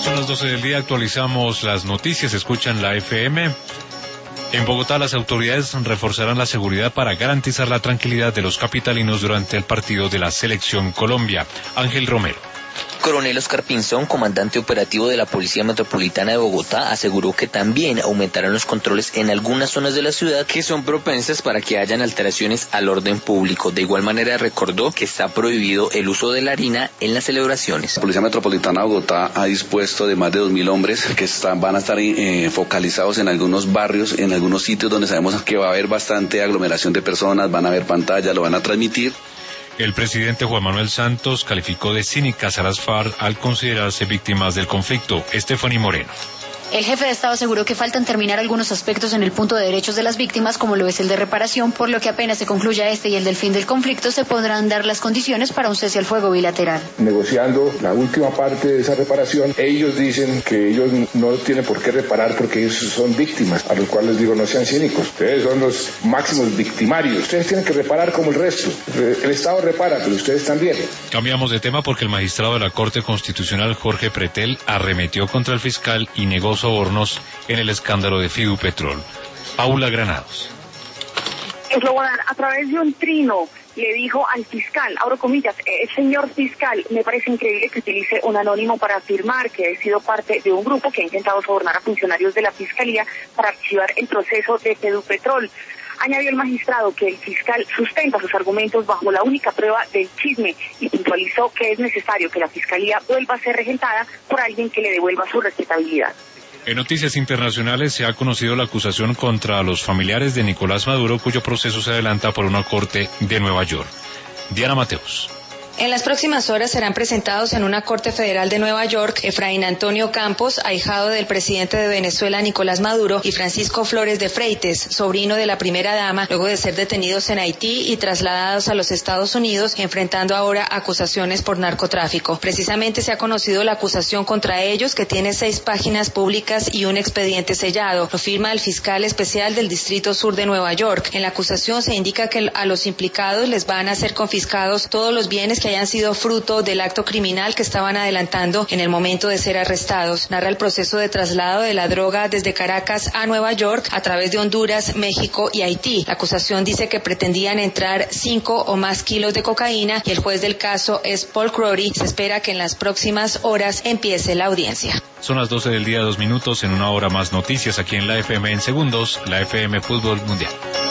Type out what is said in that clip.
Son las 12 del día, actualizamos las noticias, escuchan la FM. En Bogotá, las autoridades reforzarán la seguridad para garantizar la tranquilidad de los capitalinos durante el partido de la Selección Colombia. Ángel Romero. Coronel Oscar Pinzón, comandante operativo de la Policía Metropolitana de Bogotá, aseguró que también aumentarán los controles en algunas zonas de la ciudad que son propensas para que hayan alteraciones al orden público. De igual manera recordó que está prohibido el uso de la harina en las celebraciones. La Policía Metropolitana de Bogotá ha dispuesto de más de 2.000 hombres que van a estar focalizados en algunos barrios, en algunos sitios donde sabemos que va a haber bastante aglomeración de personas, van a haber pantallas, lo van a transmitir. El presidente Juan Manuel Santos calificó de cínicas a las FARC al considerarse víctimas del conflicto. Estefanía Moreno. El jefe de Estado aseguró que faltan terminar algunos aspectos en el punto de derechos de las víctimas, como lo es el de reparación, por lo que apenas se concluya este y el del fin del conflicto, se podrán dar las condiciones para un cese al fuego bilateral. Negociando la última parte de esa reparación, ellos dicen que ellos no tienen por qué reparar porque ellos son víctimas, a los cuales digo, no sean cínicos, ustedes son los máximos victimarios, ustedes tienen que reparar como el resto, el Estado repara, pero ustedes también. Cambiamos de tema porque el magistrado de la Corte Constitucional, Jorge Pretel, arremetió contra el fiscal y negó sobornos en el escándalo de Fidupetrol. Paula Granados. Slobodan, a través de un trino, le dijo al fiscal, abro comillas, señor fiscal, me parece increíble que utilice un anónimo para afirmar que he sido parte de un grupo que ha intentado sobornar a funcionarios de la fiscalía para archivar el proceso de Fidupetrol. Añadió el magistrado que el fiscal sustenta sus argumentos bajo la única prueba del chisme y puntualizó que es necesario que la fiscalía vuelva a ser regentada por alguien que le devuelva su respetabilidad. En noticias internacionales se ha conocido la acusación contra los familiares de Nicolás Maduro, cuyo proceso se adelanta por una corte de Nueva York. Diana Mateos. En las próximas horas serán presentados en una corte federal de Nueva York Efraín Antonio Campos, ahijado del presidente de Venezuela Nicolás Maduro, y Francisco Flores de Freites, sobrino de la primera dama, luego de ser detenidos en Haití y trasladados a los Estados Unidos, enfrentando ahora acusaciones por narcotráfico. Precisamente se ha conocido la acusación contra ellos, que tiene 6 páginas públicas y un expediente sellado. Lo firma el fiscal especial del Distrito Sur de Nueva York. En la acusación se indica que a los implicados les van a ser confiscados todos los bienes que hayan sido fruto del acto criminal que estaban adelantando en el momento de ser arrestados. Narra el proceso de traslado de la droga desde Caracas a Nueva York a través de Honduras, México y Haití. La acusación dice que pretendían entrar 5 o más kilos de cocaína y el juez del caso es Paul Crowley. Se espera que en las próximas horas empiece la audiencia. Son las 12 del día, 2 minutos. En una hora más noticias aquí en la FM en segundos, la FM Fútbol Mundial.